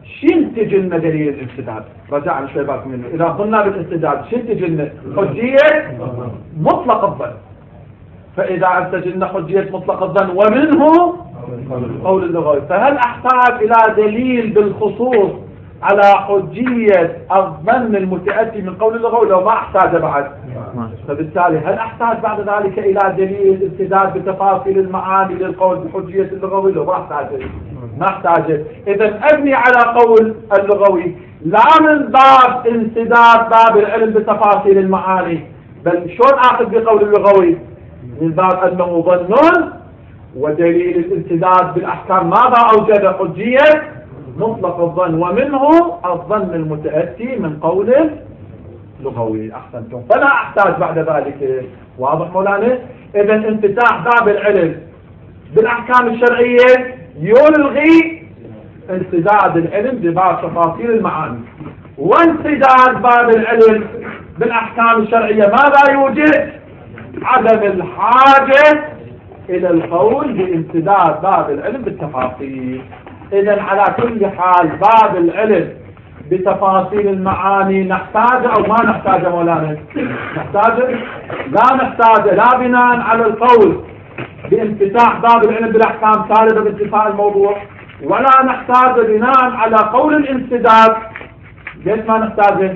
شنتج لنا دليل الانسداد؟ رجعنا شوي بالك منه. إذا قلنا بالانسداد شنتج لنا حجية مطلق الظن، فإذا انتج لنا حجية مطلق الظن ومنه قول اللغوي، فهل أحتاج إلى دليل بالخصوص على حجية الظن المتأتي من قول اللغوي لو ما احتاج بعد؟ فبالتالي هل أحتاج بعد ذلك إلى دليل امتداد بتفاصيل المعاني للقول بحجية اللغوي لو ما احتاج؟ ما احتاج. إذا أبني على قول اللغوي لا من باب امتداد باب العلم بتفاصيل المعاني، بل شلون آخذ بقول اللغوي؟ من باب أنه ظن ودليل الامتداد بالأحكام ماذا أوجد؟ حجية مطلق الظن ومنه الظن المتأتي من قول لغوي. أحسنتم. فلا أحتاج بعد ذلك. واضح مولانا؟ إذا انفتاح باب العلم بالأحكام الشرعية يلغي انسداد العلم بباب تفاصيل المعاني، وانسداد باب العلم بالأحكام الشرعية ماذا يوجد؟ عدم الحاجة إلى القول بامتداد باب العلم بالتفاصيل. إذا على كل حال باب العلم بتفاصيل المعاني نحتاج أو ما نحتاج مولانا؟ نحتاج. لا نحتاج، لا بناء على القول بانفتاح باب العلم بالأحكام سالبة بانتفاء الموضوع، ولا نحتاج بناء على قول الانسداد. ليش ما نحتاجه؟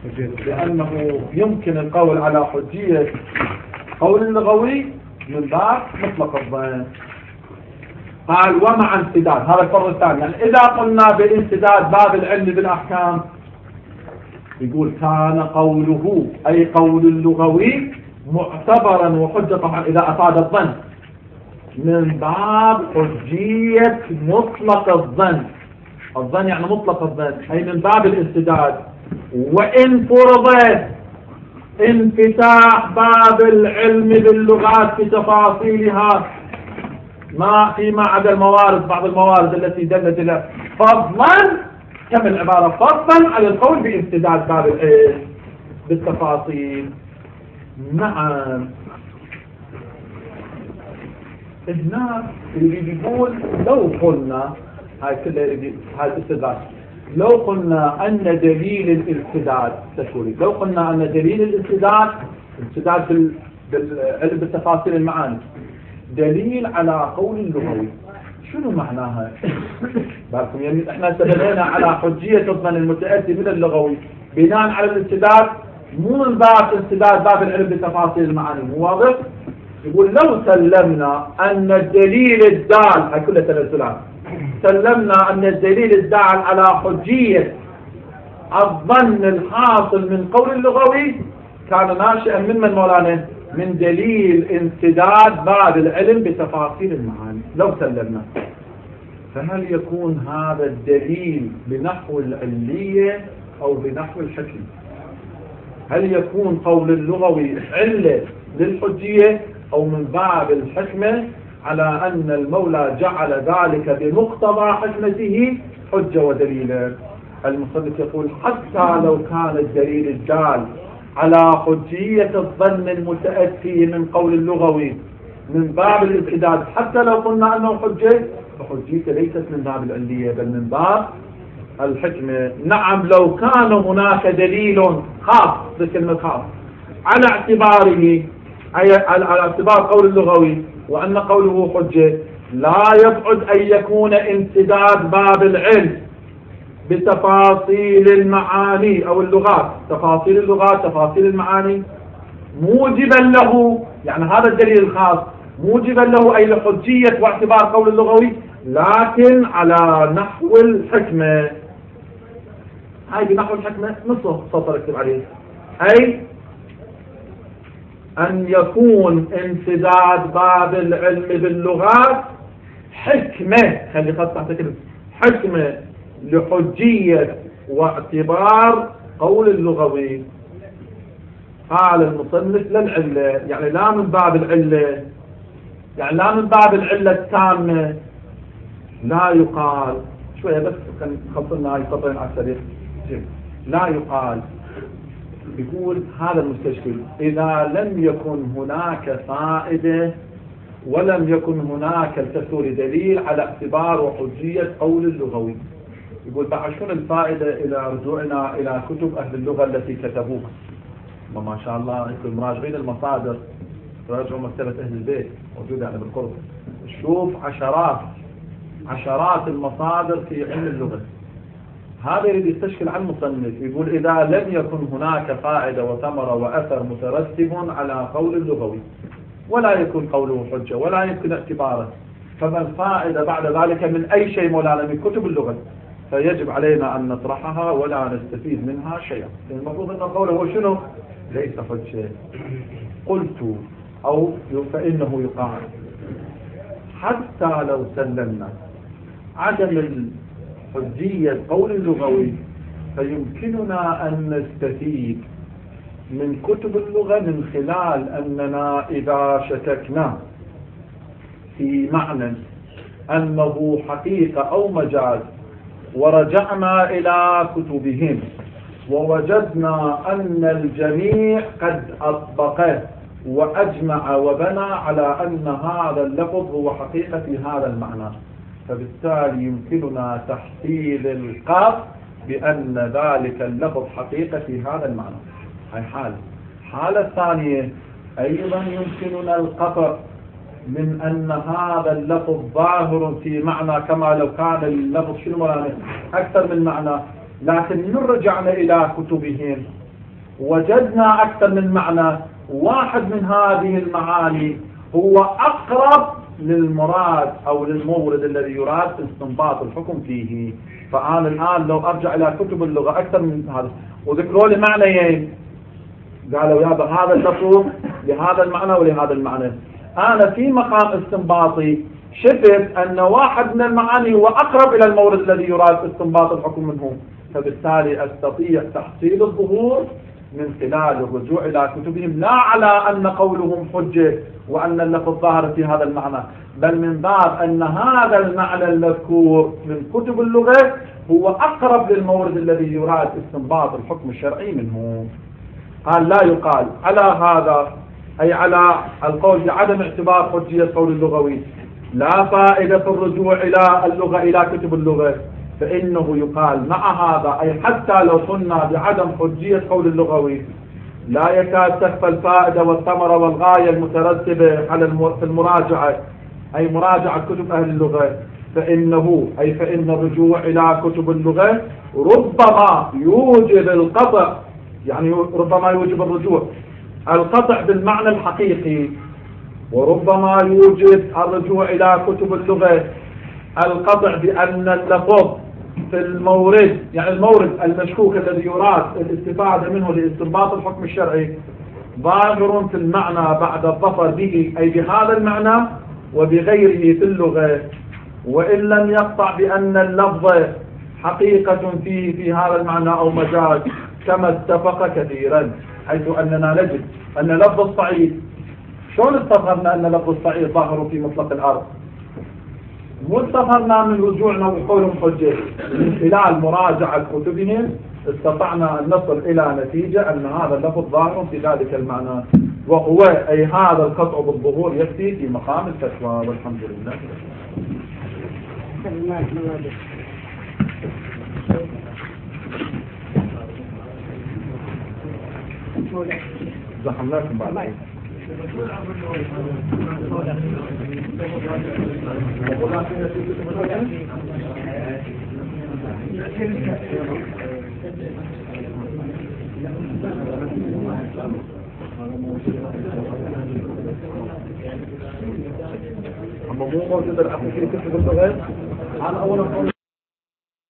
لأنه يمكن القول على حجية قول اللغوي من باب مطلق الظن. قال ومع انسداد، هذا الفرق الثاني. يعني إذا قلنا بالانسداد باب العلم بالأحكام يقول كان قوله أي قول اللغوي معتبرا وحجة، طبعا إذا أفاد الظن، من باب حجية مطلق الظن. الظن يعني مطلق الظن، أي من باب الانسداد. وإن فرضت انفتاح باب العلم باللغات في تفاصيلها ما فيما عدا الموارد، بعض الموارد التي دلت إلى فضلا، كم العبارة فضلا على القول بامتداد باب العلم بالتفاصيل. نعم. هنا اللي يقول لو قلنا هاي كلها هاي الاستدلال، لو قلنا أن دليل الامتداد تشوري، لو قلنا أن دليل الامتداد امتداد بالعلم بالتفاصيل المعاني دليل على قول اللغوي، شنو معناها؟ بالكم يعني احنا استدلنا على حجية الظن المتأتي من اللغوي بناء على الامتداد، مو من باب امتداد باب العلم بتفاصيل المعاني. مو واضح؟ يقول لو سلمنا أن الدليل الدال، هاي كلها تنزلات، سلمنا أن الدليل الدال على حجية الظن الحاصل من قول اللغوي كان ناشئا من من مولانا؟ من دليل امتداد باب العلم بتفاصيل المعاني. لو سلمنا، فهل يكون هذا الدليل بنحو العلية أو بنحو الحكم؟ هل يكون قول اللغوي علة للحجية أو من باب الحكمة على أن المولى جعل ذلك بمقتضى حكمته حجة ودليلا؟ المصنف يقول حتى لو كان الدليل الدال على حجية الظن المتأتي من قول اللغوي من باب الامتداد، حتى لو قلنا أنه حجة، فحجيته ليست من باب العلية بل من باب الحكمة. نعم، لو كان هناك دليل خاص بكلمة خاص على اعتباره على اعتبار قول اللغوي وأن قوله حجة، لا يبعد أن يكون امتداد باب العلم بتفاصيل المعاني أو اللغات، تفاصيل اللغات تفاصيل المعاني، موجبا له، يعني هذا الدليل الخاص موجبا له أي لحجية واعتبار قول اللغوي، لكن على نحو الحكمة. هاي بنحو الحكمة نص سطر اكتب عليه، أي أن يكون امتداد باب العلم باللغات حكمة، خلي خط تحت كلمة حكمة لحجية واعتبار قول اللغوي. قال المصنف للعلة، يعني لا من باب العلة، يعني لا من باب العلة التامة. لا يقال شوية بس كان خلصنا هاي سطرين على السريع. لا يقال، يقول هذا المستشكل إذا لم يكن هناك فائدة ولم يكن هناك الكسور دليل على اعتبار وحجية قول اللغوي، يقول بعد شنو الفائدة إلى رجوعنا إلى كتب أهل اللغة التي كتبوها؟ ما شاء الله أنتم مراجعين المصادر، راجعوا مكتبة أهل البيت موجودة يعني بالقرب، شوف عشرات عشرات المصادر في علم اللغة. هذا يريد يستشكل عن المصنف، يقول إذا لم يكن هناك فائدة وثمرة وأثر مترتب على قول اللغوي ولا يكون قوله حجة ولا يمكن اعتباره، فما الفائدة بعد ذلك من أي شيء مولانا من كتب اللغة؟ فيجب علينا أن نطرحها ولا نستفيد منها شيئا. المفروض أن قوله هو شنو؟ ليس حجة. قلت أو فإنه يقال حتى لو سلمنا عدم الحجية قول اللغوي فيمكننا أن نستفيد من كتب اللغة من خلال أننا إذا شككنا في معنى أنه حقيقة أو مجاز ورجعنا إلى كتبهم ووجدنا أن الجميع قد أطبقه وأجمع وبنى على أن هذا اللفظ هو حقيقة في هذا المعنى، فبالتالي يمكننا تحصيل القطع بأن ذلك اللفظ حقيقة في هذا المعنى. هاي حالة. حالة ثانية أيضا يمكننا القطع من أن هذا اللفظ ظاهر في معنى كما لو كان اللفظ شنو أكثر من معنى، لكن من رجعنا إلى كتبهم وجدنا أكثر من معنى، واحد من هذه المعاني هو أقرب للمراد أو للمورد الذي يراد استنباط الحكم فيه. فأنا الآن لو أرجع إلى كتب اللغة أكثر من هذا وذكروا لي معنيين، قالوا يا هذا اللفظ لهذا المعنى ولهذا المعنى، أنا في مقام استنباطي شفت أن واحد من المعاني هو أقرب إلى المورد الذي يراد استنباط الحكم منه، فبالتالي أستطيع تحصيل الظهور من خلال الرجوع إلى كتبهم، لا على أن قولهم حجة وأن اللفظ ظاهر في هذا المعنى، بل من باب أن هذا المعنى المذكور من كتب اللغة هو أقرب للمورد الذي يراد استنباط الحكم الشرعي منه. قال لا يقال على هذا أي على القول بعدم اعتبار حجية القول اللغوي لا فائدة في الرجوع إلى اللغة إلى كتب اللغة، فإنه يقال مع هذا أي حتى لو قلنا بعدم حجية قول اللغوي لا يكاد تخفى الفائدة والثمرة والغاية المترتبة على في المراجعة أي مراجعة كتب أهل اللغة، فإنه أي فإن الرجوع إلى كتب اللغة ربما يوجب القطع، يعني ربما يوجب الرجوع القطع بالمعنى الحقيقي، وربما يوجب الرجوع إلى كتب اللغة القطع بأن اللفظ في المورد يعني المورد المشكوك الذي يراد الاستفادة منه لاستنباط الحكم الشرعي ظاهر في المعنى بعد الظفر به أي بهذا المعنى وبغيره في اللغة، وإن لم يقطع بأن اللفظ حقيقة فيه في هذا المعنى أو مجاز كما اتفق كثيرا، حيث أننا نجد أن لفظ الصعيد شلون استظهرنا أن لفظ الصعيد ظاهر في مطلق الأرض؟ واستظهرنا من رجوعنا وقولهم حجة من خلال مراجعة كتبهم استطعنا أن نصل إلى نتيجة أن هذا اللفظ ظاهر في ذلك المعنى، وهو أي هذا القطع بالظهور يكفي في مقام الفتوى، والحمد لله. زحمناكم بعد أما مو موجود الأخير في كتب اللغة. أنا أولا